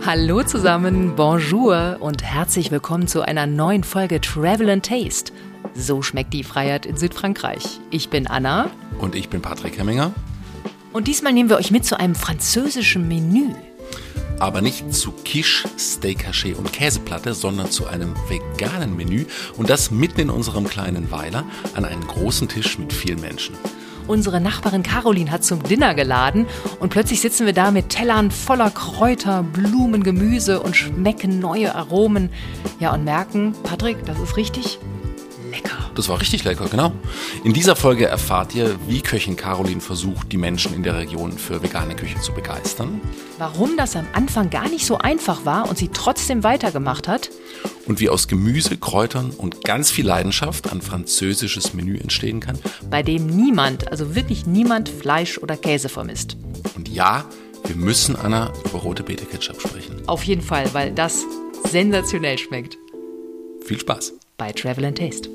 Hallo zusammen, bonjour und herzlich willkommen zu einer neuen Folge Travel and Taste. So schmeckt die Freiheit in Südfrankreich. Ich bin Anna. Und ich bin Patrick Hemminger. Und diesmal nehmen wir euch mit zu einem französischen Menü. Aber nicht zu Quiche, Steak Haché und Käseplatte, sondern zu einem veganen Menü. Und das mitten in unserem kleinen Weiler an einem großen Tisch mit vielen Menschen. Unsere Nachbarin Caroline hat zum Dinner geladen und plötzlich sitzen wir da mit Tellern voller Kräuter, Blumen, Gemüse und schmecken neue Aromen. Ja, und merken, Patrick, das ist richtig lecker. Das war richtig lecker, genau. In dieser Folge erfahrt ihr, wie Köchin Caroline versucht, die Menschen in der Region für vegane Küche zu begeistern. Warum das am Anfang gar nicht so einfach war und sie trotzdem weitergemacht hat. Und wie aus Gemüse, Kräutern und ganz viel Leidenschaft ein französisches Menü entstehen kann. Bei dem niemand, also wirklich niemand, Fleisch oder Käse vermisst. Und ja, wir müssen, Anna, über rote Beete Ketchup sprechen. Auf jeden Fall, weil das sensationell schmeckt. Viel Spaß. Bei Travel and Taste.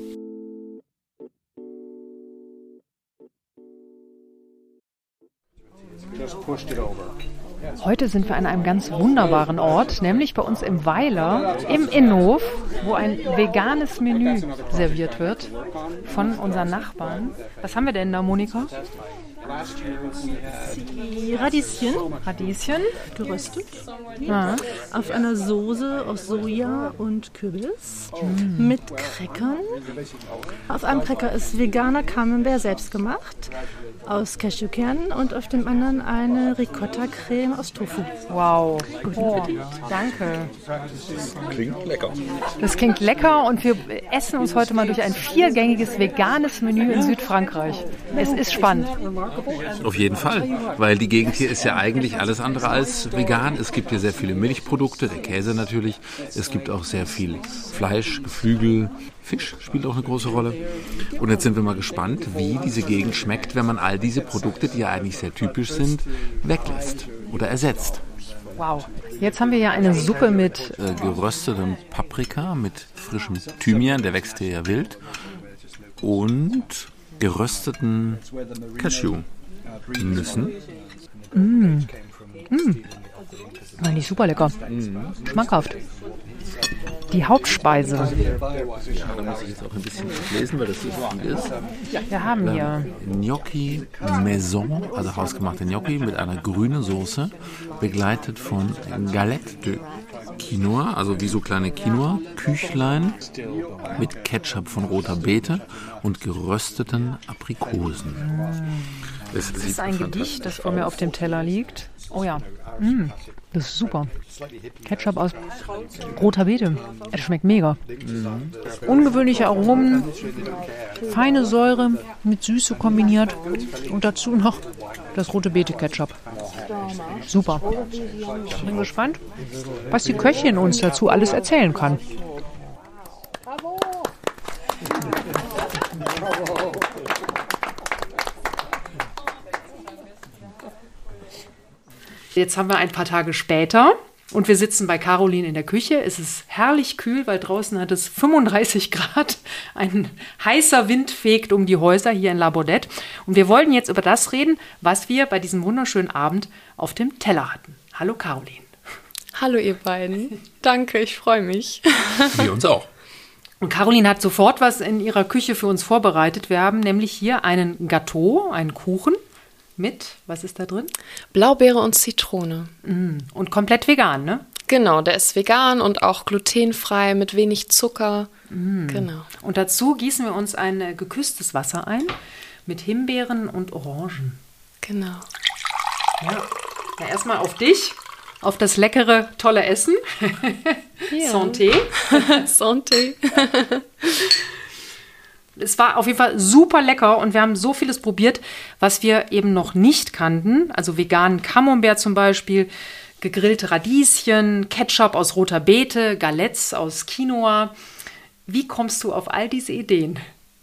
Heute sind wir an einem ganz wunderbaren Ort, nämlich bei uns im Weiler, im Innenhof, wo ein veganes Menü serviert wird von unseren Nachbarn. Was haben wir denn da, Monika? Die Radieschen geröstet. Ja. Auf einer Soße aus Soja und Kürbis mit Crackern. Auf einem Cracker ist veganer Camembert selbst gemacht aus Cashewkernen und auf dem anderen eine Ricotta-Creme aus Tofu. Wow, danke. Klingt lecker. Das klingt lecker und wir essen uns heute mal durch ein 4-gängiges veganes Menü in Südfrankreich. Es ist spannend. Auf jeden Fall, weil die Gegend hier ist ja eigentlich alles andere als vegan. Es gibt hier sehr viele Milchprodukte, der Käse natürlich. Es gibt auch sehr viel Fleisch, Geflügel, Fisch spielt auch eine große Rolle. Und jetzt sind wir mal gespannt, wie diese Gegend schmeckt, wenn man all diese Produkte, die ja eigentlich sehr typisch sind, weglässt oder ersetzt. Wow, jetzt haben wir ja eine Suppe mit geröstetem Paprika, mit frischem Thymian, der wächst hier ja wild, und gerösteten Cashew-Nüssen. War nicht super lecker. Schmackhaft. Die Hauptspeise. Ja, da muss ich jetzt auch ein bisschen lesen, weil das so viel ist. Wir haben hier Gnocchi Maison, also hausgemachte Gnocchi mit einer grünen Soße, begleitet von Galette de Quinoa, also wie so kleine Quinoa-Küchlein mit Ketchup von roter Beete und gerösteten Aprikosen. Das ist ein Gedicht, das vor mir auf dem Teller liegt. Oh ja, das ist super. Ketchup aus roter Beete. Es schmeckt mega. Ungewöhnliche Aromen, feine Säure mit Süße kombiniert und dazu noch das rote Beete-Ketchup. Super. Ich bin gespannt, was die Köchin uns dazu alles erzählen kann. Jetzt haben wir ein paar Tage später und wir sitzen bei Caroline in der Küche. Es ist herrlich kühl, weil draußen hat es 35 Grad. Ein heißer Wind fegt um die Häuser hier in La Baudette. Und wir wollten jetzt über das reden, was wir bei diesem wunderschönen Abend auf dem Teller hatten. Hallo Caroline. Hallo ihr beiden. Danke, ich freue mich. Wir uns auch. Und Caroline hat sofort was in ihrer Küche für uns vorbereitet. Wir haben nämlich hier einen Gâteau, einen Kuchen. Mit, was ist da drin? Blaubeere und Zitrone. Und komplett vegan, ne? Genau, der ist vegan und auch glutenfrei mit wenig Zucker. Genau. Und dazu gießen wir uns ein geküsstes Wasser ein mit Himbeeren und Orangen. Genau. Ja, erstmal auf dich, auf das leckere, tolle Essen. Ja. Santé. Santé. Es war auf jeden Fall super lecker und wir haben so vieles probiert, was wir eben noch nicht kannten. Also veganen Camembert zum Beispiel, gegrillte Radieschen, Ketchup aus roter Beete, Galettes aus Quinoa. Wie kommst du auf all diese Ideen?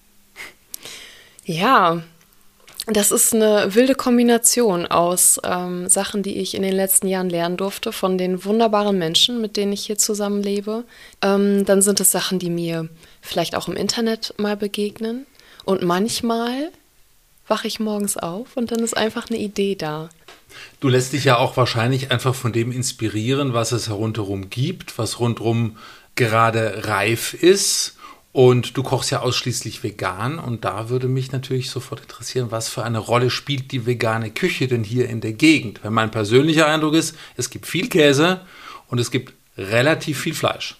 Ja, das ist eine wilde Kombination aus Sachen, die ich in den letzten Jahren lernen durfte von den wunderbaren Menschen, mit denen ich hier zusammenlebe. Dann sind es Sachen, die mir vielleicht auch im Internet mal begegnen und manchmal wache ich morgens auf und dann ist einfach eine Idee da. Du lässt dich ja auch wahrscheinlich einfach von dem inspirieren, was es rundherum gibt, was rundherum gerade reif ist. Und du kochst ja ausschließlich vegan. Und da würde mich natürlich sofort interessieren, was für eine Rolle spielt die vegane Küche denn hier in der Gegend? Weil mein persönlicher Eindruck ist, es gibt viel Käse und es gibt relativ viel Fleisch.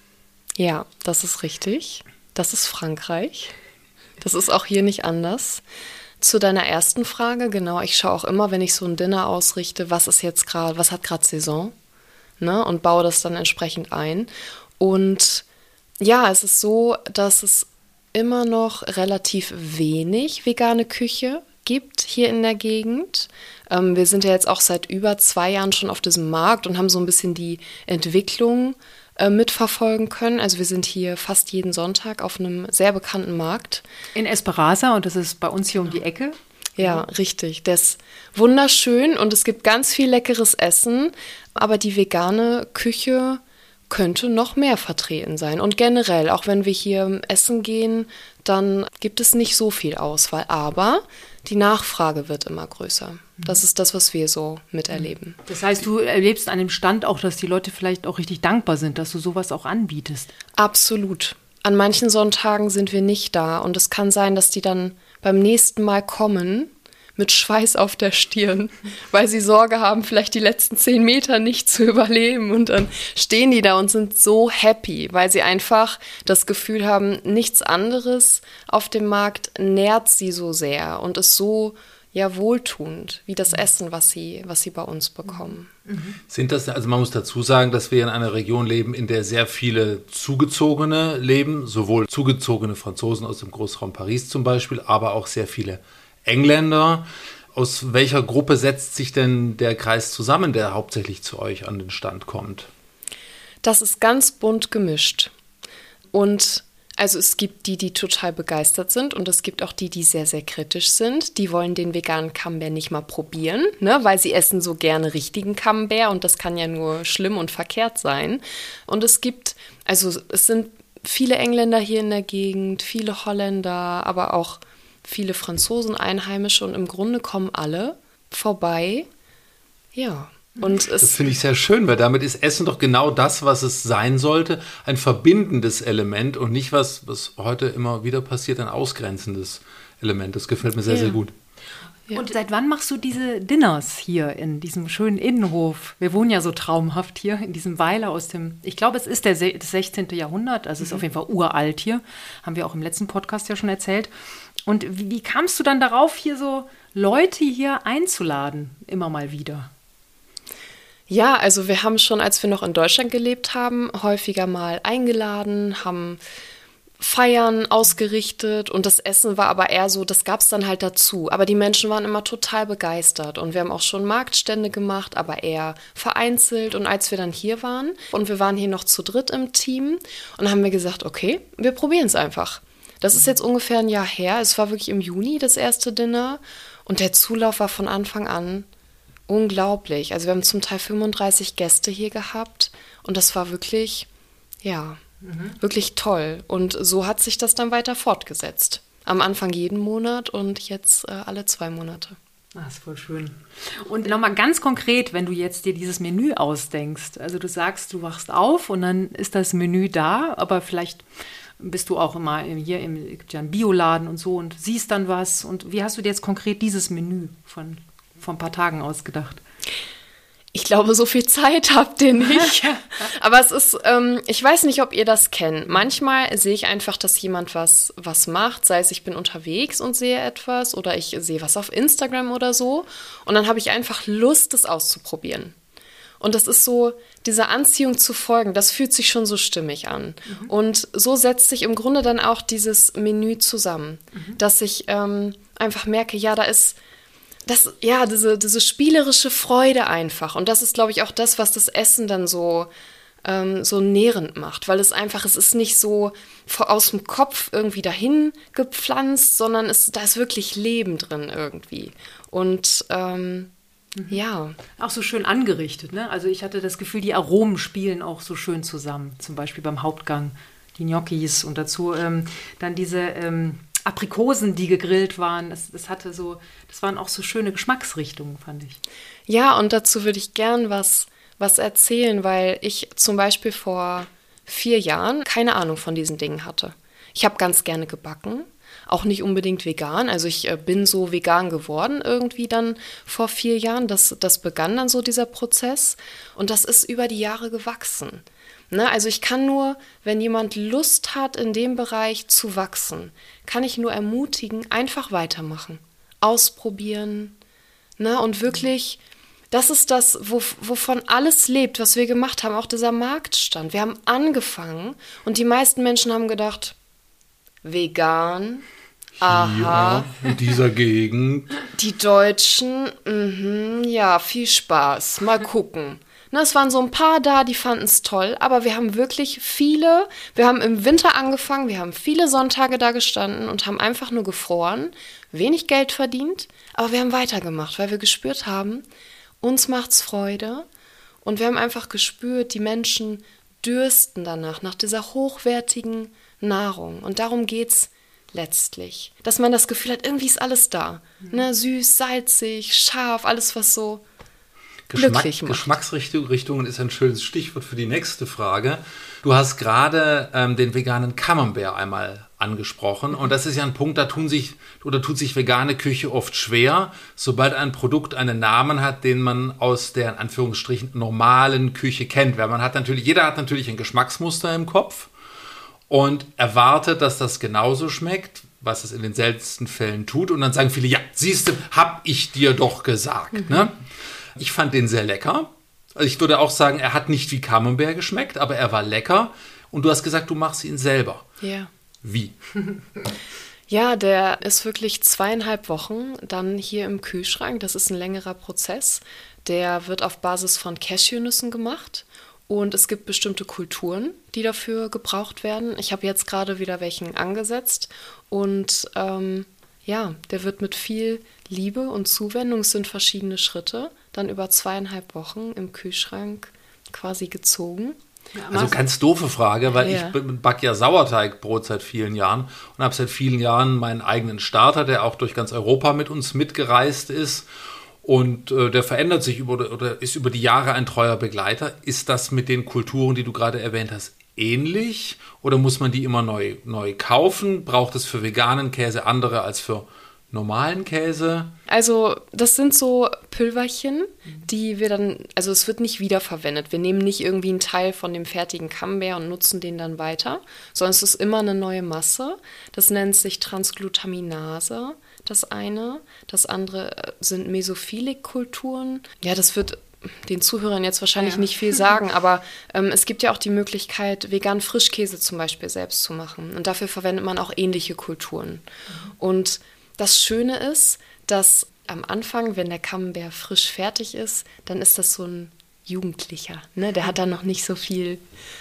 Ja, das ist richtig. Das ist Frankreich. Das ist auch hier nicht anders. Zu deiner ersten Frage, genau, ich schaue auch immer, wenn ich so ein Dinner ausrichte, was hat gerade Saison, ne, und baue das dann entsprechend ein. Und ja, es ist so, dass es immer noch relativ wenig vegane Küche gibt hier in der Gegend. Wir sind ja jetzt auch seit über 2 Jahren schon auf diesem Markt und haben so ein bisschen die Entwicklung mitverfolgen können. Also wir sind hier fast jeden Sonntag auf einem sehr bekannten Markt. In Esperanza, und das ist bei uns hier um die Ecke. Ja, richtig. Der ist wunderschön und es gibt ganz viel leckeres Essen, aber die vegane Küche könnte noch mehr vertreten sein. Und generell, auch wenn wir hier essen gehen, dann gibt es nicht so viel Auswahl, aber die Nachfrage wird immer größer. Das ist das, was wir so miterleben. Das heißt, du erlebst an dem Stand auch, dass die Leute vielleicht auch richtig dankbar sind, dass du sowas auch anbietest. Absolut. An manchen Sonntagen sind wir nicht da und es kann sein, dass die dann beim nächsten Mal kommen mit Schweiß auf der Stirn, weil sie Sorge haben, vielleicht die letzten 10 Meter nicht zu überleben. Und dann stehen die da und sind so happy, weil sie einfach das Gefühl haben, nichts anderes auf dem Markt nährt sie so sehr und ist so wohltuend wie das Essen, was sie bei uns bekommen. Sind das, also man muss dazu sagen, dass wir in einer Region leben, in der sehr viele Zugezogene leben, sowohl zugezogene Franzosen aus dem Großraum Paris zum Beispiel, aber auch sehr viele Engländer. Aus welcher Gruppe setzt sich denn der Kreis zusammen, der hauptsächlich zu euch an den Stand kommt? Das ist ganz bunt gemischt. Und also es gibt die total begeistert sind und es gibt auch die sehr, sehr kritisch sind. Die wollen den veganen Camembert nicht mal probieren, ne, weil sie essen so gerne richtigen Camembert und das kann ja nur schlimm und verkehrt sein. Und es sind viele Engländer hier in der Gegend, viele Holländer, aber auch viele Franzosen, Einheimische und im Grunde kommen alle vorbei. Ja. Und das finde ich sehr schön, weil damit ist Essen doch genau das, was es sein sollte, ein verbindendes Element und nicht was heute immer wieder passiert, ein ausgrenzendes Element. Das gefällt mir sehr, sehr gut. Ja. Und seit wann machst du diese Dinners hier in diesem schönen Innenhof? Wir wohnen ja so traumhaft hier in diesem Weiler aus dem, ich glaube, es ist das 16. Jahrhundert, also es ist auf jeden Fall uralt hier, haben wir auch im letzten Podcast ja schon erzählt. Und wie kamst du dann darauf, hier so Leute hier einzuladen, immer mal wieder? Ja, also wir haben schon, als wir noch in Deutschland gelebt haben, häufiger mal eingeladen, haben Feiern ausgerichtet und das Essen war aber eher so, das gab es dann halt dazu. Aber die Menschen waren immer total begeistert und wir haben auch schon Marktstände gemacht, aber eher vereinzelt. Und als wir dann hier waren und wir waren hier noch zu dritt im Team und haben wir gesagt, okay, wir probieren es einfach. Das ist jetzt ungefähr ein Jahr her. Es war wirklich im Juni das erste Dinner und der Zulauf war von Anfang an unglaublich. Also wir haben zum Teil 35 Gäste hier gehabt und das war wirklich, wirklich toll. Und so hat sich das dann weiter fortgesetzt. Am Anfang jeden Monat und jetzt alle 2 Monate. Das ist voll schön. Und nochmal ganz konkret, wenn du jetzt dir dieses Menü ausdenkst, also du sagst, du wachst auf und dann ist das Menü da, aber vielleicht bist du auch immer hier, es gibt ja einen Bioladen und so und siehst dann was. Und wie hast du dir jetzt konkret dieses Menü von ein paar Tagen ausgedacht? Ich glaube, so viel Zeit habt ihr nicht. Aber es ist, ich weiß nicht, ob ihr das kennt. Manchmal sehe ich einfach, dass jemand was macht, sei es ich bin unterwegs und sehe etwas oder ich sehe was auf Instagram oder so. Und dann habe ich einfach Lust, das auszuprobieren. Und das ist so, dieser Anziehung zu folgen, das fühlt sich schon so stimmig an. Und so setzt sich im Grunde dann auch dieses Menü zusammen, dass ich einfach merke, ja, da ist diese spielerische Freude einfach. Und das ist, glaube ich, auch das, was das Essen dann so nährend macht. Weil es ist nicht so aus dem Kopf irgendwie dahin gepflanzt, sondern da ist wirklich Leben drin irgendwie. Und ja. Auch so schön angerichtet, ne? Also ich hatte das Gefühl, die Aromen spielen auch so schön zusammen. Zum Beispiel beim Hauptgang die Gnocchis und dazu dann diese Aprikosen, die gegrillt waren. Das waren auch so schöne Geschmacksrichtungen, fand ich. Ja, und dazu würde ich gern was erzählen, weil ich zum Beispiel vor 4 Jahren keine Ahnung von diesen Dingen hatte. Ich habe ganz gerne gebacken, auch nicht unbedingt vegan. Also ich bin so vegan geworden irgendwie dann vor 4 Jahren. Das begann dann so dieser Prozess und das ist über die Jahre gewachsen. Ne? Also ich kann nur, wenn jemand Lust hat, in dem Bereich zu wachsen, kann ich nur ermutigen, einfach weitermachen, ausprobieren, ne? Und wirklich... Das ist das, wovon alles lebt, was wir gemacht haben, auch dieser Marktstand. Wir haben angefangen und die meisten Menschen haben gedacht, vegan, aha. Hier in dieser Gegend. Die Deutschen, ja, viel Spaß, mal gucken. Na, es waren so ein paar da, die fanden es toll, aber wir haben wirklich wir haben im Winter angefangen, wir haben viele Sonntage da gestanden und haben einfach nur gefroren, wenig Geld verdient, aber wir haben weitergemacht, weil wir gespürt haben, uns macht's Freude und wir haben einfach gespürt, die Menschen dürsten danach, nach dieser hochwertigen Nahrung. Und darum geht's letztlich. Dass man das Gefühl hat, irgendwie ist alles da. Ne? Süß, salzig, scharf, alles, was so glücklich macht. Geschmacksrichtungen ist ein schönes Stichwort für die nächste Frage. Du hast gerade den veganen Camembert einmal angesprochen und das ist ja ein Punkt, da tut sich vegane Küche oft schwer, sobald ein Produkt einen Namen hat, den man aus der in Anführungsstrichen normalen Küche kennt. Weil jeder hat natürlich ein Geschmacksmuster im Kopf und erwartet, dass das genauso schmeckt, was es in den seltensten Fällen tut. Und dann sagen viele, ja, siehste, hab ich dir doch gesagt. Ne? Ich fand den sehr lecker. Also ich würde auch sagen, er hat nicht wie Camembert geschmeckt, aber er war lecker. Und du hast gesagt, du machst ihn selber. Ja. Wie? Ja, der ist wirklich 2,5 Wochen dann hier im Kühlschrank. Das ist ein längerer Prozess. Der wird auf Basis von Cashewnüssen gemacht. Und es gibt bestimmte Kulturen, die dafür gebraucht werden. Ich habe jetzt gerade wieder welchen angesetzt. Und der wird mit viel Liebe und Zuwendung, es sind verschiedene Schritte, dann über 2,5 Wochen im Kühlschrank quasi gezogen. Also ganz doofe Frage, weil ich backe ja Sauerteigbrot seit vielen Jahren und habe seit vielen Jahren meinen eigenen Starter, der auch durch ganz Europa mit uns mitgereist ist. Und der verändert sich oder ist über die Jahre ein treuer Begleiter. Ist das mit den Kulturen, die du gerade erwähnt hast, ähnlich? Oder muss man die immer neu kaufen? Braucht es für veganen Käse andere als für normalen Käse? Also das sind so Pülverchen, die wir dann, also es wird nicht wiederverwendet. Wir nehmen nicht irgendwie einen Teil von dem fertigen Camembert und nutzen den dann weiter, sondern es ist immer eine neue Masse. Das nennt sich Transglutaminase, das eine. Das andere sind Mesophilik-Kulturen. Ja, das wird den Zuhörern jetzt wahrscheinlich nicht viel sagen, aber es gibt ja auch die Möglichkeit, veganen Frischkäse zum Beispiel selbst zu machen. Und dafür verwendet man auch ähnliche Kulturen. Und das Schöne ist, dass am Anfang, wenn der Camembert frisch fertig ist, dann ist das so ein Jugendlicher. Ne? Der hat dann noch nicht so viel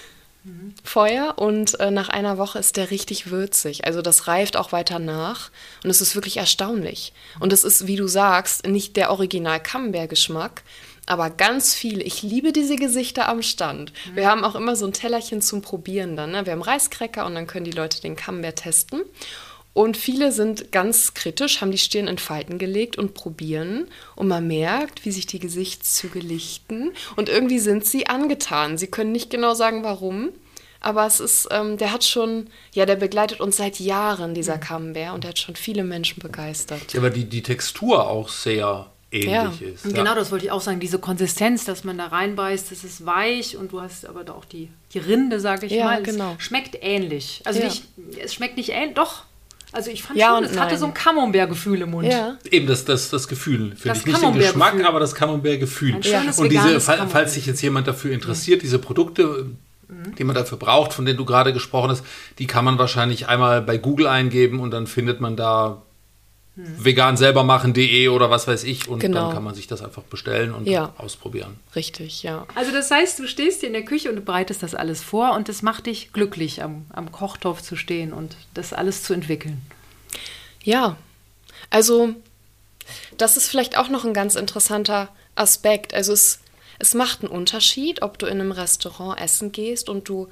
Feuer und nach einer Woche ist der richtig würzig. Also das reift auch weiter nach und es ist wirklich erstaunlich. Und es ist, wie du sagst, nicht der Original Camembert-Geschmack, aber ganz viele. Ich liebe diese Gesichter am Stand. Wir haben auch immer so ein Tellerchen zum Probieren dann. Ne? Wir haben Reiskräcker und dann können die Leute den Camembert testen. Und viele sind ganz kritisch, haben die Stirn in Falten gelegt und probieren. Und man merkt, wie sich die Gesichtszüge lichten. Und irgendwie sind sie angetan. Sie können nicht genau sagen, warum. Aber es ist, der begleitet uns seit Jahren, dieser Camembert. Und der hat schon viele Menschen begeistert. Ja, aber die Textur auch sehr ähnlich ist. Ja. Genau, das wollte ich auch sagen. Diese Konsistenz, dass man da reinbeißt, das ist weich und du hast aber auch die Rinde, sage ich mal. Genau. Es schmeckt ähnlich. Also es schmeckt nicht ähnlich, doch. Also ich fand schon, es hatte so ein Camembert-Gefühl im Mund. Ja. Eben das Gefühl, finde ich. Nicht den Geschmack, aber das Camembert-Gefühl. Und falls sich jetzt jemand dafür interessiert, diese Produkte, die man dafür braucht, von denen du gerade gesprochen hast, die kann man wahrscheinlich einmal bei Google eingeben und dann findet man da veganselbermachen.de oder was weiß ich und dann kann man sich das einfach bestellen und ausprobieren. Richtig, ja. Also das heißt, du stehst hier in der Küche und du bereitest das alles vor und das macht dich glücklich, am Kochtopf zu stehen und das alles zu entwickeln. Ja, also das ist vielleicht auch noch ein ganz interessanter Aspekt. Also es macht einen Unterschied, ob du in einem Restaurant essen gehst und du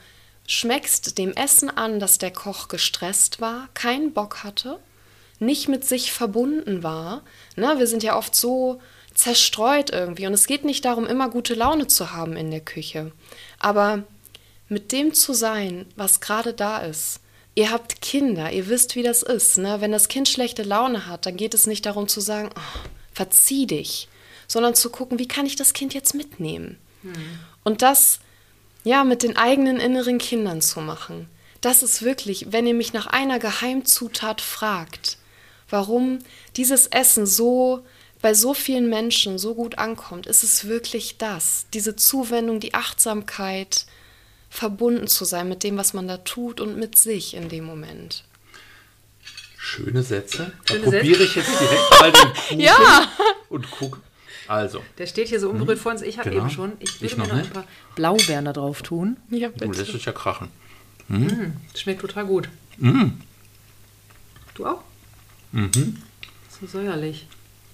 schmeckst dem Essen an, dass der Koch gestresst war, keinen Bock hatte, nicht mit sich verbunden war. Ne, wir sind ja oft so zerstreut irgendwie und es geht nicht darum, immer gute Laune zu haben in der Küche. Aber mit dem zu sein, was gerade da ist. Ihr habt Kinder, ihr wisst, wie das ist. Ne? Wenn das Kind schlechte Laune hat, dann geht es nicht darum zu sagen, oh, verzieh dich, sondern zu gucken, wie kann ich das Kind jetzt mitnehmen? Und das ja mit den eigenen inneren Kindern zu machen. Das ist wirklich, wenn ihr mich nach einer Geheimzutat fragt, warum dieses Essen so bei so vielen Menschen so gut ankommt, ist es wirklich das. Diese Zuwendung, die Achtsamkeit, verbunden zu sein mit dem, was man da tut und mit sich in dem Moment. Schöne Sätze. Da probiere ich jetzt direkt mal den Kuchen und gucke. Also. Der steht hier so unberührt vor uns. Ich habe eben schon. Ich würde mir noch ein paar Blaubeeren da drauf tun. Ja, bitte. Das ist ja krachen. Schmeckt total gut. Du auch? So säuerlich.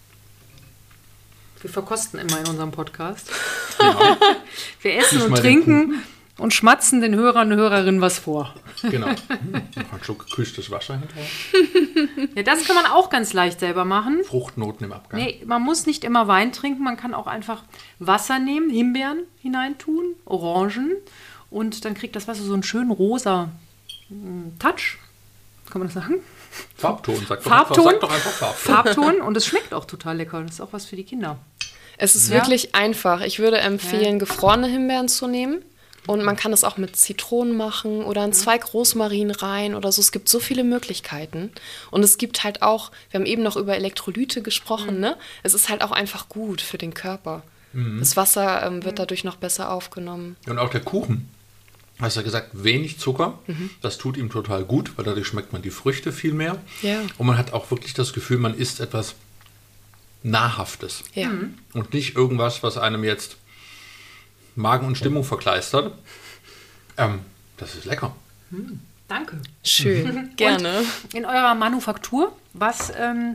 Wir verkosten immer in unserem Podcast. Ja. Wir essen und trinken und schmatzen den Hörern und Hörerinnen was vor. Genau. Noch ein Schluck gekühltes Wasser hinterher. Ja, das kann man auch ganz leicht selber machen. Fruchtnoten im Abgang. Nee, man muss nicht immer Wein trinken. Man kann auch einfach Wasser nehmen, Himbeeren hineintun, Orangen. Und dann kriegt das Wasser so einen schönen rosa Touch. Kann man das sagen? Farbton, sag doch einfach Farbton. Farbton und es schmeckt auch total lecker. Das ist auch was für die Kinder. Es ist wirklich einfach. Ich würde empfehlen, gefrorene Himbeeren zu nehmen. Und man kann das auch mit Zitronen machen oder einen Zweig Rosmarin rein oder so. Es gibt so viele Möglichkeiten. Und es gibt halt auch, wir haben eben noch über Elektrolyte gesprochen, ne? Es ist halt auch einfach gut für den Körper. Das Wasser wird dadurch noch besser aufgenommen. Und auch der Kuchen. Hast ja gesagt, wenig Zucker. Das tut ihm total gut, weil dadurch schmeckt man die Früchte viel mehr. Ja. Und man hat auch wirklich das Gefühl, man isst etwas Nahrhaftes. Ja. Und nicht irgendwas, was einem jetzt Magen und Stimmung verkleistert. Das ist lecker. Danke. Schön, gerne. Und in eurer Manufaktur, was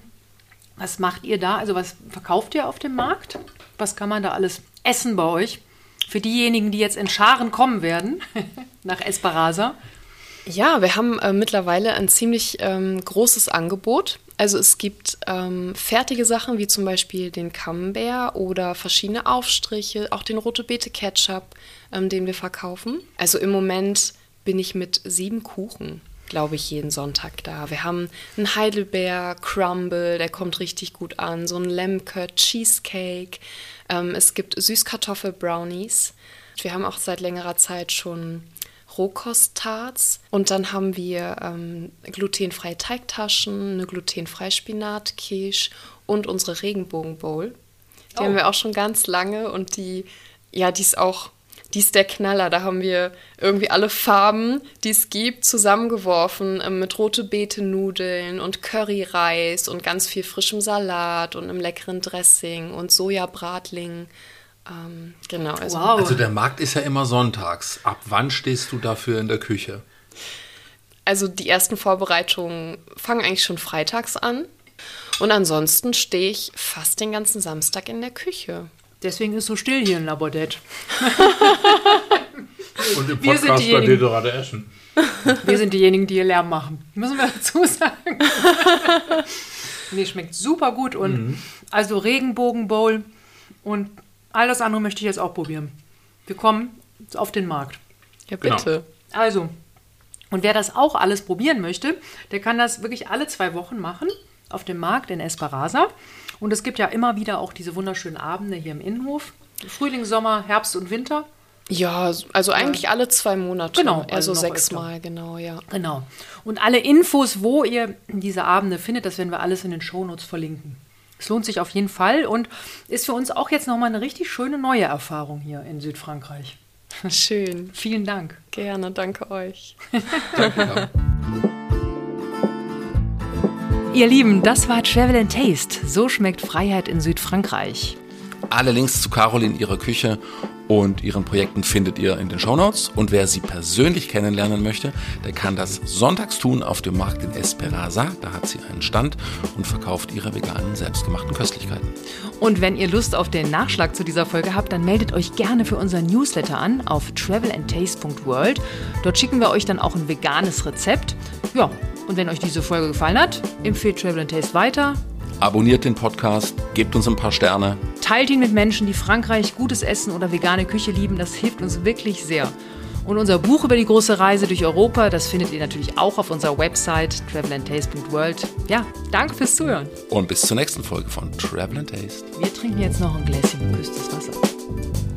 macht ihr da? Also was verkauft ihr auf dem Markt? Was kann man da alles essen bei euch? Für diejenigen, die jetzt in Scharen kommen werden, nach Esperanza. Ja, wir haben mittlerweile ein ziemlich großes Angebot. Also es gibt fertige Sachen, wie zum Beispiel den Camembert oder verschiedene Aufstriche, auch den Rote Beete Ketchup, den wir verkaufen. Also im Moment bin ich mit 7 Kuchen, glaube ich, jeden Sonntag da. Wir haben einen Heidelbeer Crumble, der kommt richtig gut an, so einen Lemke Cheesecake. Es gibt Süßkartoffel-Brownies. Wir haben auch seit längerer Zeit schon Rohkosttarts. Und dann haben wir glutenfreie Teigtaschen, eine glutenfreie Spinatquiche und unsere Regenbogen-Bowl. Die haben wir auch schon ganz lange und die ist der Knaller. Da haben wir irgendwie alle Farben, die es gibt, zusammengeworfen mit rote Beete-Nudeln und Curryreis und ganz viel frischem Salat und einem leckeren Dressing und Sojabratling. Genau. Also, wow. Also der Markt ist ja immer sonntags. Ab wann stehst du dafür in der Küche? Also die ersten Vorbereitungen fangen eigentlich schon freitags an. Und ansonsten stehe ich fast den ganzen Samstag in der Küche. Deswegen ist so still hier in La Baudette. Und im Podcast bei dir gerade essen. Wir sind diejenigen, die hier Lärm machen. Müssen wir dazu sagen. Nee, schmeckt super gut. Und also Regenbogen-Bowl und all das andere möchte ich jetzt auch probieren. Wir kommen auf den Markt. Ja, bitte. Genau. Also, und wer das auch alles probieren möchte, der kann das wirklich alle 2 Wochen machen auf dem Markt in Esperanza. Und es gibt ja immer wieder auch diese wunderschönen Abende hier im Innenhof. Frühling, Sommer, Herbst und Winter. Ja, also eigentlich alle 2 Monate. Genau, Also also noch 6 öfter. Mal, genau, ja. Genau. Und alle Infos, wo ihr diese Abende findet, das werden wir alles in den Shownotes verlinken. Es lohnt sich auf jeden Fall und ist für uns auch jetzt nochmal eine richtig schöne neue Erfahrung hier in Südfrankreich. Schön. Vielen Dank. Gerne, danke euch. Danke. Ihr Lieben, das war Travel and Taste. So schmeckt Freiheit in Südfrankreich. Alle Links zu Caroline, ihrer Küche und ihren Projekten findet ihr in den Shownotes. Und wer sie persönlich kennenlernen möchte, der kann das sonntags tun auf dem Markt in Esperanza. Da hat sie einen Stand und verkauft ihre veganen, selbstgemachten Köstlichkeiten. Und wenn ihr Lust auf den Nachschlag zu dieser Folge habt, dann meldet euch gerne für unseren Newsletter an auf travelandtaste.world. Dort schicken wir euch dann auch ein veganes Rezept. Ja, und wenn euch diese Folge gefallen hat, empfehlt Travel & Taste weiter. Abonniert den Podcast, gebt uns ein paar Sterne. Teilt ihn mit Menschen, die Frankreich, gutes Essen oder vegane Küche lieben. Das hilft uns wirklich sehr. Und unser Buch über die große Reise durch Europa, das findet ihr natürlich auch auf unserer Website travelandtaste.world. Ja, danke fürs Zuhören. Und bis zur nächsten Folge von Travel & Taste. Wir trinken jetzt noch ein Gläschen geküsstes Wasser.